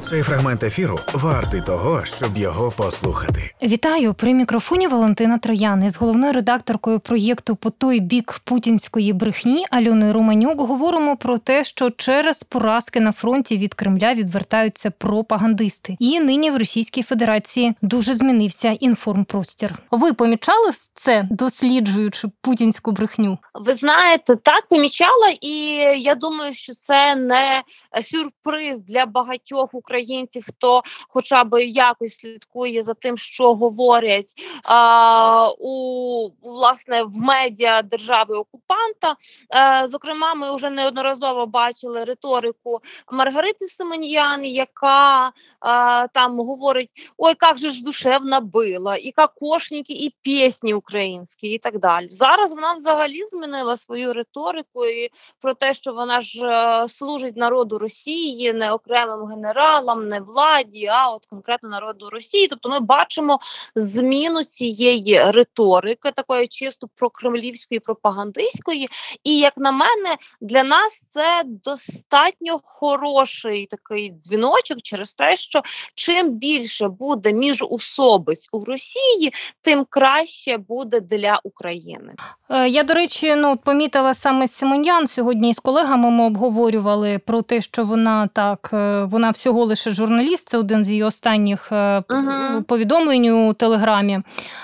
Цей фрагмент ефіру вартий того, щоб його послухати. Вітаю! При мікрофоні Валентина Троян. Із головною редакторкою проєкту «По той бік путінської брехні» Альоною Романюк говоримо про те, що через поразки на фронті від Кремля відвертаються пропагандисти. І нині в Російській Федерації дуже змінився інформпростір. Ви помічали це, досліджуючи путінську брехню? Ви знаєте, так, помічала, і я думаю, що це не сюрприз для багатьох українців, хто хоча б якось слідкує за тим, що говорять власне в медіа держави-окупанта. Зокрема, ми вже неодноразово бачили риторику Маргарити Симоньян, яка там говорить: ой, як же ж душевно було, і кокошники, і пісні українські, і так далі. Зараз вона взагалі змінила свою риторику і про те, що вона ж служить народу Росії, не окремим генералам, не владі, а от конкретно народу Росії. Тобто ми бачимо зміну цієї риторики, такої чисто прокремлівської, пропагандистської. І, як на мене, для нас це достатньо хороший такий дзвіночок через те, що чим більше буде міжусобиць у Росії, тим краще буде для України. Я, до речі, помітила саме Симоньян. Сьогодні з колегами ми обговорювали про те, що вона всього лише журналіст, це один з її останніх повідомлень у Телеграмі.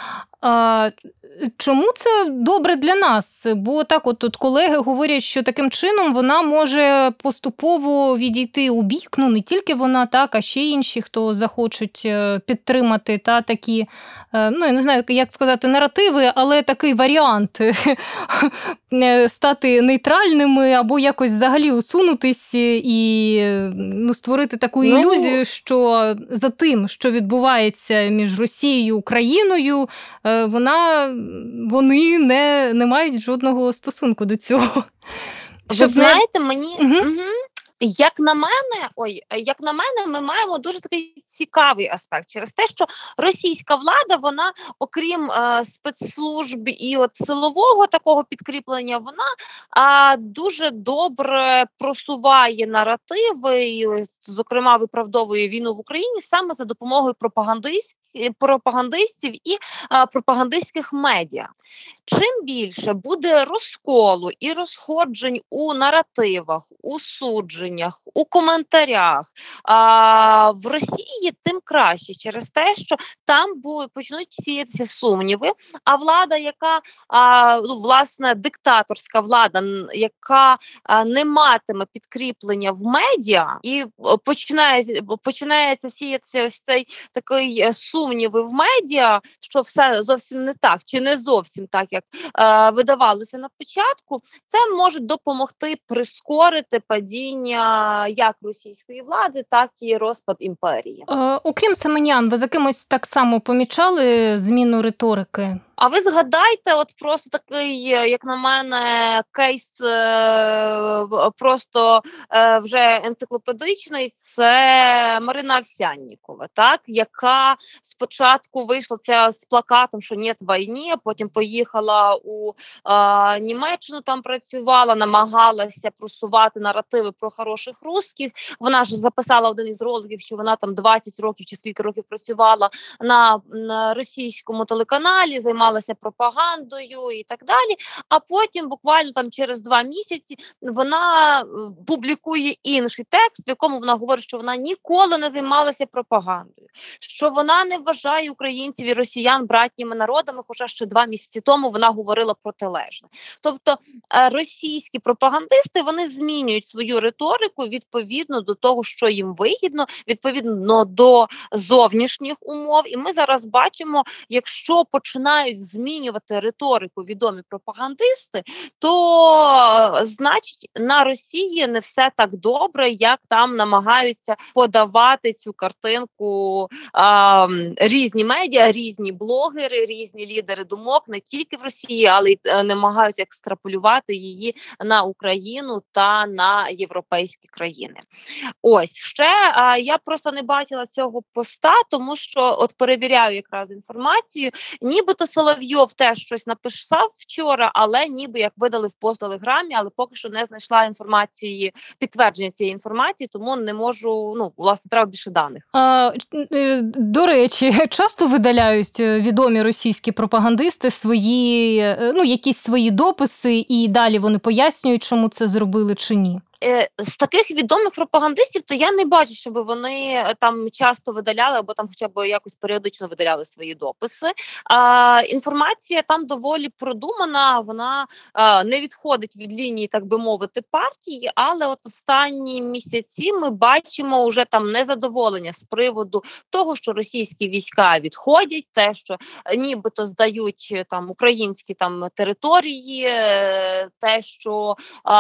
Чому це добре для нас? Бо так от колеги говорять, що таким чином вона може поступово відійти у бік, не тільки вона, а ще інші, хто захочуть підтримати такі, я не знаю, як сказати, наративи, але такий варіант стати нейтральними або якось взагалі усунутись і створити таку ілюзію, що за тим, що відбувається між Росією і Україною, вони не мають жодного стосунку до цього. Ви знаєте, мені... Як на мене, ми маємо дуже такий цікавий аспект через те, що російська влада, вона, окрім спецслужб і силового такого підкріплення, вона дуже добре просуває наративи і, зокрема, виправдовує війну в Україні саме за допомогою пропагандистів і пропагандистських медіа. Чим більше буде розколу і розходжень у наративах, у судженнях, у коментарях в Росії, тим краще через те, що там почнуть сіятися сумніви, а влада, яка, власне, диктаторська влада, яка не матиме підкріплення в медіа і починається сіятися ось цей такий сумніви в медіа, що все зовсім не так, чи не зовсім так, як видавалося на початку, це може допомогти прискорити падіння як російської влади, так і розпад імперії. Окрім Симоньян, ви за кимось так само помічали зміну риторики? А ви згадайте, просто такий, як на мене, кейс просто вже енциклопедичний, це Марина Овсяннікова, яка спочатку вийшла з плакатом, що «Нет війни», а потім поїхала у Німеччину, там працювала, намагалася просувати наративи про хороших русських. Вона ж записала один із роликів, що вона там 20 років чи скільки років працювала на російському телеканалі, займалася пропагандою і так далі, а потім буквально там через 2 місяці вона публікує інший текст, в якому вона говорить, що вона ніколи не займалася пропагандою, що вона не вважає українців і росіян братніми народами, хоча ще 2 місяці тому вона говорила протилежне. Тобто російські пропагандисти, вони змінюють свою риторику відповідно до того, що їм вигідно, відповідно до зовнішніх умов. І ми зараз бачимо, якщо починають змінювати риторику відомі пропагандисти, то, значить, на Росії не все так добре, як там намагаються подавати цю картинку різні медіа, різні блогери, різні лідери думок, не тільки в Росії, але й намагаються екстраполювати її на Україну та на європейські країни. Ось, ще я просто не бачила цього поста, тому що перевіряю якраз інформацію, нібито Соловйов теж щось написав вчора, але ніби як видали в пост в Телеграмі, але поки що не знайшла інформації, підтвердження цієї інформації, тому не можу, власне, треба більше даних. До речі, часто видаляють відомі російські пропагандисти якісь свої дописи, і далі вони пояснюють, чому це зробили чи ні? З таких відомих пропагандистів, то я не бачу, щоб вони там часто видаляли, або там хоча б якось періодично видаляли свої дописи. Інформація там доволі продумана, вона не відходить від лінії, так би мовити, партії, але от останні місяці ми бачимо вже там незадоволення з приводу того, що російські війська відходять, те, що нібито здають там українські там території, те, що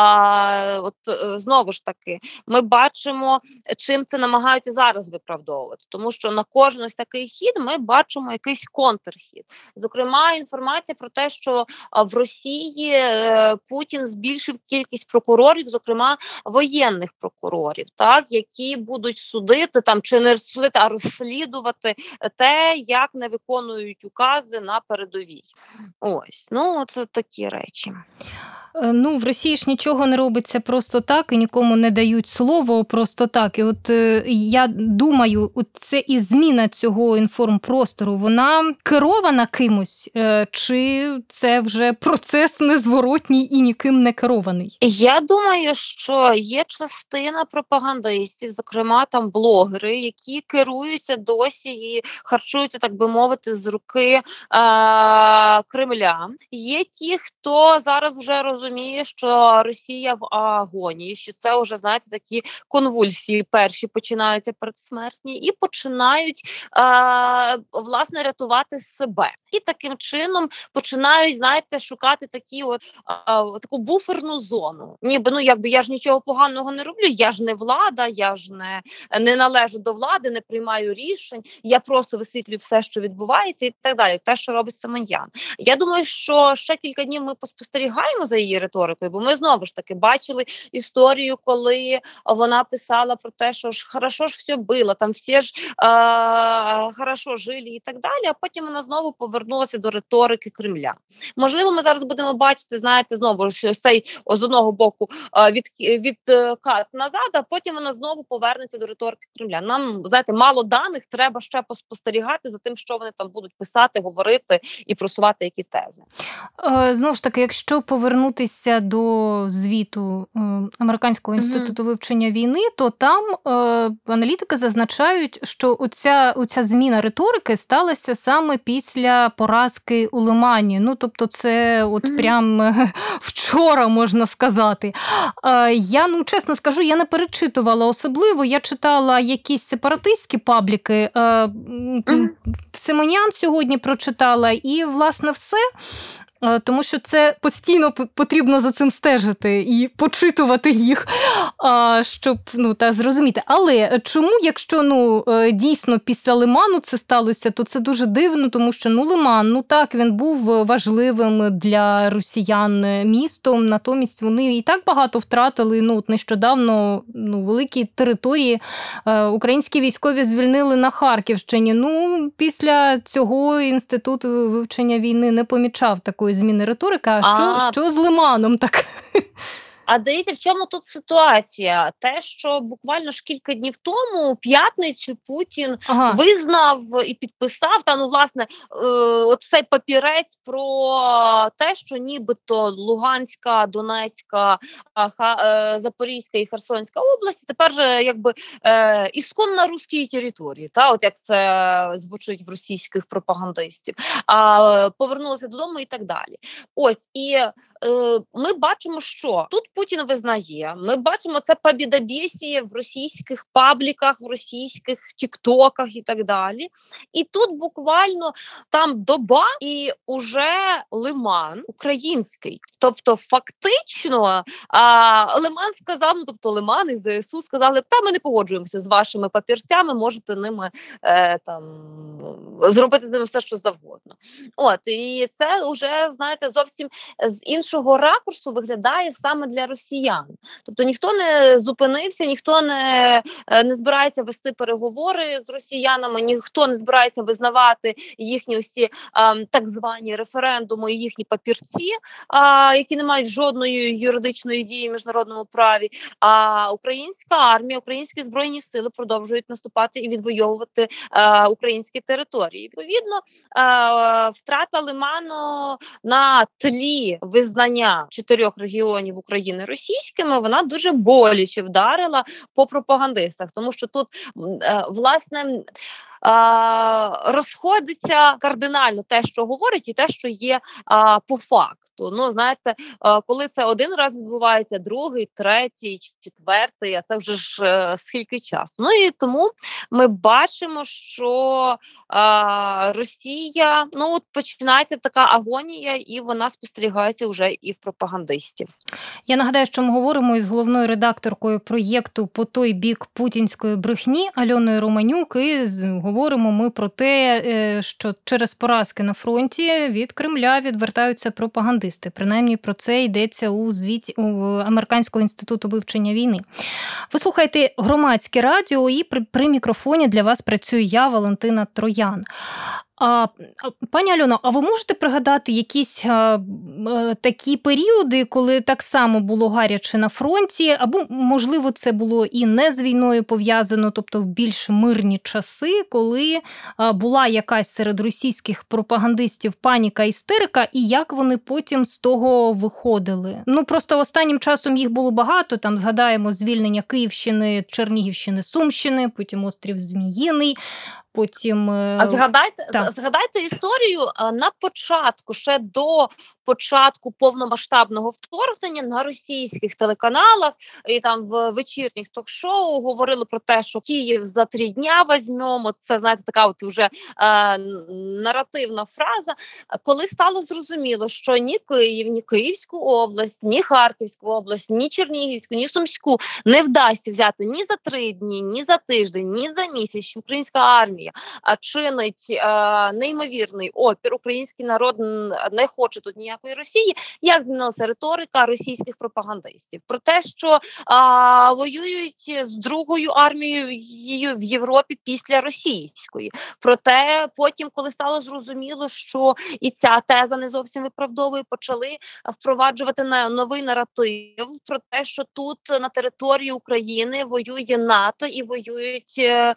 знову ж таки, ми бачимо, чим це намагаються зараз виправдовувати. Тому що на кожен ось такий хід ми бачимо якийсь контрхід. Зокрема, інформація про те, що в Росії Путін збільшив кількість прокурорів, зокрема воєнних прокурорів, так, які будуть судити, там, чи не судити, а розслідувати те, як не виконують укази на передовій. Ось, от такі речі. В Росії ж нічого не робиться просто так, і нікому не дають слово просто так. І от я думаю, це і зміна цього інформпростору, вона керована кимось, чи це вже процес незворотній і ніким не керований? Я думаю, що є частина пропагандистів, зокрема там блогери, які керуються досі і харчуються, так би мовити, з руки Кремля. Є ті, хто зараз вже розуміє, що Росія в агонії, що це вже, знаєте, такі конвульсії перші починаються передсмертні і починають, власне, рятувати себе. І таким чином починають, знаєте, шукати таку буферну зону. Ніби, я ж нічого поганого не роблю, я ж не влада, я ж не належу до влади, не приймаю рішень, я просто висвітлюю все, що відбувається і так далі. Те, що робить Симоньян. Я думаю, що ще кілька днів ми поспостерігаємо за її риторикою, бо ми знову ж таки бачили історію, коли вона писала про те, що ж хорошо ж все було, там всі ж хорошо жили і так далі, а потім вона знову повернулася до риторики Кремля. Можливо, ми зараз будемо бачити, знаєте, знову ж цей з одного боку відкат назад, а потім вона знову повернеться до риторики Кремля. Нам, знаєте, мало даних, треба ще поспостерігати за тим, що вони там будуть писати, говорити і просувати які тези. Знову ж таки, якщо повернутися до звіту Американського інституту вивчення війни, то там аналітики зазначають, що оця зміна риторики сталася саме після поразки у Лимані. Тобто це прям вчора, можна сказати. Я, чесно скажу, я не перечитувала особливо, я читала якісь сепаратистські пабліки, Симонян сьогодні прочитала, і, власне, все. Тому що це постійно потрібно за цим стежити і почитувати їх, щоб зрозуміти. Але чому, якщо дійсно після Лиману це сталося, то це дуже дивно, тому що Лиман, так, він був важливим для росіян містом, натомість вони і так багато втратили, нещодавно великі території українські військові звільнили на Харківщині. Після цього інститут вивчення війни не помічав такої зміни риторики. А що з Лиманом так? А дивіться, в чому тут ситуація? Те, що буквально ж кілька днів тому, у п'ятницю, Путін визнав і підписав, власне, цей папірець про те, що нібито Луганська, Донецька, Запорізька і Херсонська області тепер же ісконно русські території, як це звучить в російських пропагандистів, повернулися додому і так далі. Ось, і ми бачимо, що тут Путін визнає, ми бачимо це побєдобєсіє в російських пабліках, в російських тіктоках і так далі. І тут буквально там доба і уже Лиман український. Тобто фактично Лиман сказав, Лиман і ЗСУ сказали, ми не погоджуємося з вашими папірцями, можете ними зробити з ними все, що завгодно. І це вже, знаєте, зовсім з іншого ракурсу виглядає саме для для росіян. Тобто ніхто не зупинився, ніхто не збирається вести переговори з росіянами, ніхто не збирається визнавати їхні ось ці так звані референдуми, їхні папірці, які не мають жодної юридичної дії в міжнародному праві. А українська армія, українські збройні сили продовжують наступати і відвоювати українські території. Відповідно, втрата Лиману на тлі визнання 4 регіонів України російськими, вона дуже боляче вдарила по пропагандистах, тому що тут, власне, розходиться кардинально те, що говорять, і те, що є по факту. Ну, знаєте, коли це один раз відбувається, другий, третій, четвертий, а це вже ж скільки часу. Ну і тому ми бачимо, що Росія, ну, от починається така агонія, і вона спостерігається вже і в пропагандистів. Я нагадаю, що ми говоримо із головною редакторкою проєкту «По той бік путінської брехні» Альоною Романюк, і говоримо ми про те, що через поразки на фронті від Кремля відвертаються пропагандисти. Принаймні про це йдеться у звіті Американського інституту вивчення війни. Ви слухаєте Громадське радіо, і при мікрофоні для вас працюю я, Валентина Троян. Пані Альоно, а ви можете пригадати якісь такі періоди, коли так само було гаряче на фронті, або, можливо, це було і не з війною пов'язано, тобто в більш мирні часи, коли була якась серед російських пропагандистів паніка, істерика, і як вони потім з того виходили? Ну, просто останнім часом їх було багато, там згадаємо звільнення Київщини, Чернігівщини, Сумщини, потім острів Зміїний, потім... А згадайте історію на початку, ще до початку повномасштабного вторгнення на російських телеканалах і там в вечірніх ток-шоу говорили про те, що Київ за 3 дня візьмемо. Це, знаєте, така от вже наративна фраза. Коли стало зрозуміло, що ні Київ, ні Київську область, ні Харківську область, ні Чернігівську, ні Сумську не вдасться взяти ні за 3 дні, ні за тиждень, ні за місяць, що українська армія чинить неймовірний опір, український народ не хоче тут ніякої Росії, як змінилася риторика російських пропагандистів про те, що воюють з другою армією в Європі після російської. Проте потім, коли стало зрозуміло, що і ця теза не зовсім виправдовує, почали впроваджувати новий наратив про те, що тут на території України воює НАТО і воюють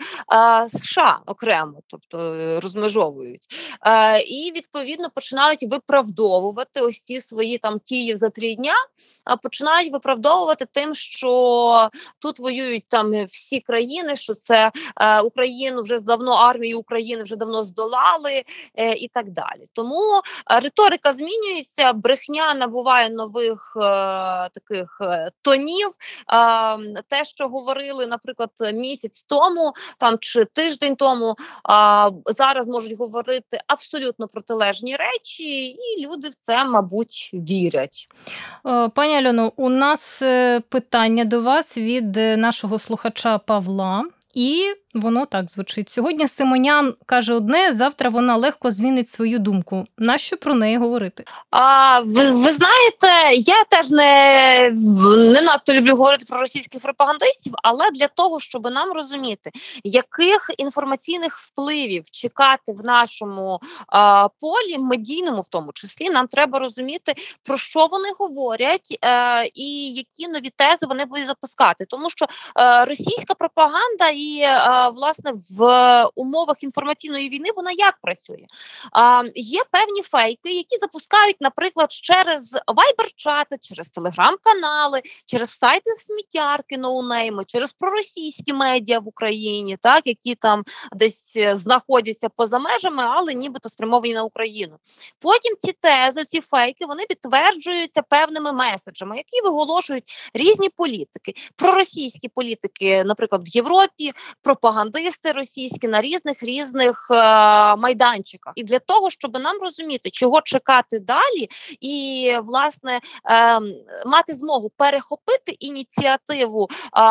США окремо, тобто розмежовують. І, відповідно, починають виправдовувати ось ці свої там Київ за 3 дня, починають виправдовувати тим, що тут воюють там всі країни, що це Україну вже давно, армію України вже давно здолали і так далі. Тому риторика змінюється, брехня набуває нових таких тонів. Те, що говорили, наприклад, місяць тому там чи тиждень тому, зараз можуть говорити абсолютно протилежні речі, і люди в це, мабуть, вірять. Пані Альоно, у нас питання до вас від нашого слухача Павла. І воно так звучить. Сьогодні Симонян каже одне, завтра вона легко змінить свою думку. Нащо про неї говорити? Ви знаєте, я теж не надто люблю говорити про російських пропагандистів, але для того, щоб нам розуміти, яких інформаційних впливів чекати в нашому полі, медійному в тому числі, нам треба розуміти, про що вони говорять і які нові тези вони будуть запускати. Тому що російська пропаганда і, власне, в умовах інформаційної війни вона як працює? Є певні фейки, які запускають, наприклад, через вайбер-чати, через телеграм-канали, через сайти сміттярки, ноунейми, через проросійські медіа в Україні, так, які там десь знаходяться поза межами, але нібито спрямовані на Україну. Потім ці тези, ці фейки, вони підтверджуються певними меседжами, які виголошують різні політики. Проросійські політики, наприклад, в Європі, пропаганда пропагандисти російські на різних майданчиках. І для того, щоб нам розуміти, чого чекати далі, і, власне, мати змогу перехопити ініціативу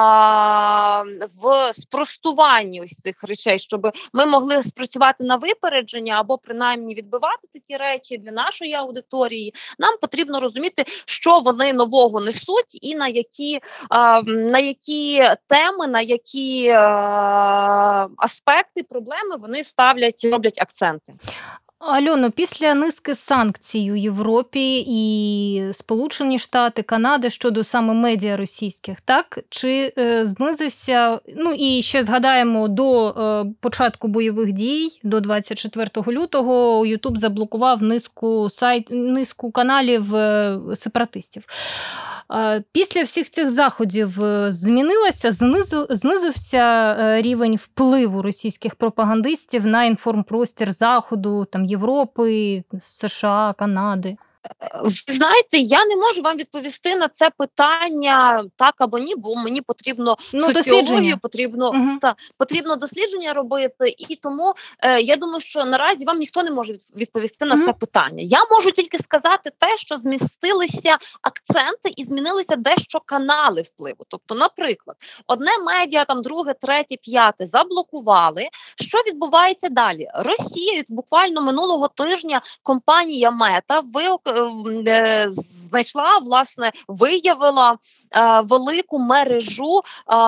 в спростуванні ось цих речей, щоб ми могли спрацювати на випередження або принаймні відбивати такі речі для нашої аудиторії, нам потрібно розуміти, що вони нового несуть і на які теми, на які аспекти, проблеми вони роблять акценти. Альоно, після низки санкцій у Європі і Сполучені Штати, Канади щодо саме медіа російських, так? Чи знизився, і ще згадаємо, до початку бойових дій, до 24 лютого, YouTube заблокував низку каналів сепаратистів. Після всіх цих заходів знизився рівень впливу російських пропагандистів на інформпростір Заходу, Європи, США, Канади? Ви знаєте, я не можу вам відповісти на це питання так або ні, бо мені потрібно соціологію, потрібно дослідження робити, і тому я думаю, що наразі вам ніхто не може відповісти на це питання. Я можу тільки сказати те, що змістилися акценти і змінилися дещо канали впливу. Тобто, наприклад, одне медіа, друге, третє, п'яте заблокували. Що відбувається далі? Росія буквально минулого тижня компанія Мета виявила велику мережу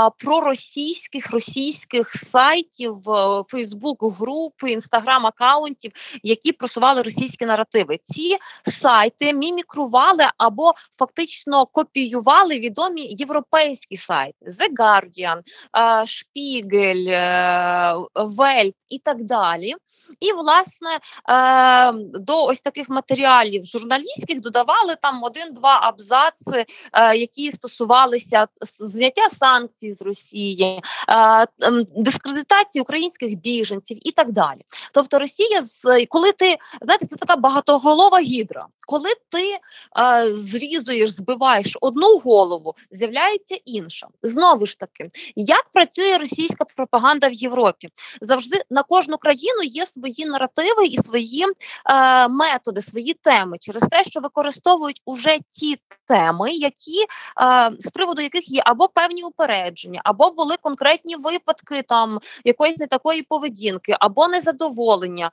російських сайтів, Фейсбук-груп, Інстаграм-акаунтів, які просували російські наративи. Ці сайти мімікрували або фактично копіювали відомі європейські сайти. The Guardian, Spiegel, Welt і так далі. І, власне, до ось таких матеріалів журналістських додавали один-два абзаци, які стосувалися зняття санкцій з Росії, дискредитації українських біженців і так далі. Тобто Росія, коли ти, знаєте, це така багатоголова гідра. Коли ти зрізуєш, збиваєш одну голову, з'являється інша. Знову ж таки, як працює російська пропаганда в Європі? Завжди на кожну країну є свої наративи і свої методи, свої теми, через те, що використовують уже ті теми, з приводу яких є або певні упередження, або були конкретні випадки якоїсь не такої поведінки, або незадоволення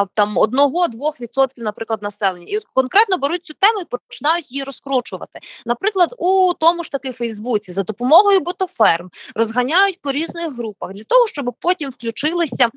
1-2%, наприклад, населення. І конкретно беруть цю тему і починають її розкручувати. Наприклад, у тому ж таки Фейсбуці за допомогою ботоферм розганяють по різних групах для того, щоб потім включилися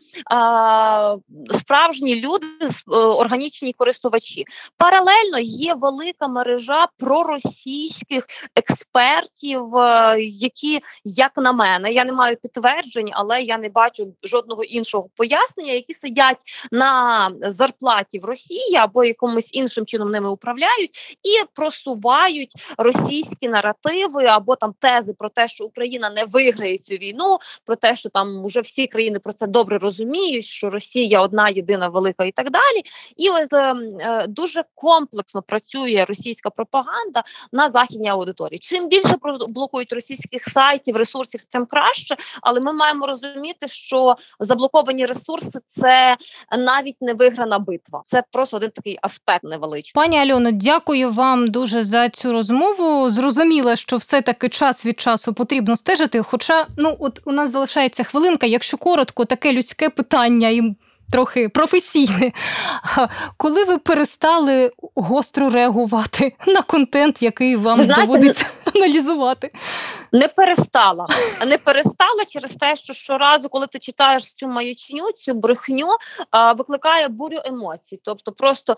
справжні люди, органічні користувачі. Паралельно є велика мережа проросійських експертів, які, як на мене, я не маю підтверджень, але я не бачу жодного іншого пояснення, які сидять на зарплаті в Росії або якимось іншим чином ними управляють і просувають російські наративи або тези про те, що Україна не виграє цю війну, про те, що вже всі країни про це добре розуміють, що Росія одна, єдина, велика і так далі. І дуже комплексно працює російська пропаганда на західній аудиторії. Чим більше блокують російських сайтів, ресурсів, тим краще, але ми маємо розуміти, що заблоковані ресурси – це навіть не виграна битва. Це просто один такий аспект невеличкий. Пані Альоно, дякую вам дуже за цю розмову. Зрозуміло, що все-таки час від часу потрібно стежити, хоча, у нас залишається хвилинка, якщо коротко, таке людське питання і трохи професійне. Коли ви перестали гостро реагувати на контент, який вам доводиться аналізувати? Не перестала через те, що щоразу, коли ти читаєш цю маячню, цю брехню, викликає бурю емоцій. Тобто просто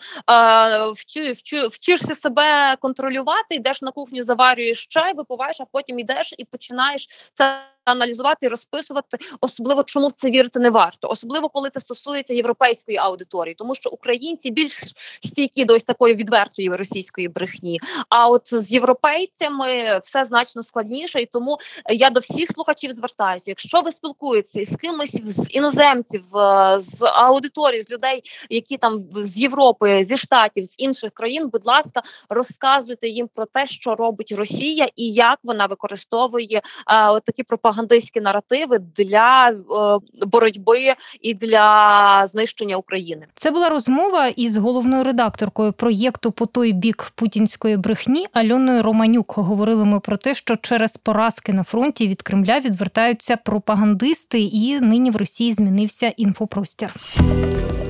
вчишся себе контролювати, йдеш на кухню, заварюєш чай, випиваєш, а потім йдеш і починаєш це аналізувати і розписувати, особливо чому в це вірити не варто. Особливо, коли це стосується європейської аудиторії, тому що українці більш стійкі до ось такої відвертої російської брехні. А от з європейцями все значно складніше, і тому я до всіх слухачів звертаюся. Якщо ви спілкуєтеся з кимось з іноземців, з аудиторії, з людей, які з Європи, зі Штатів, з інших країн, будь ласка, розказуйте їм про те, що робить Росія і як вона використовує такі пропаганди пропагандистські наративи для боротьби і для знищення України. Це була розмова із головною редакторкою проєкту «По той бік путінської брехні» Альоною Романюк. Говорили ми про те, що через поразки на фронті від Кремля відвертаються пропагандисти, і нині в Росії змінився інфопростір.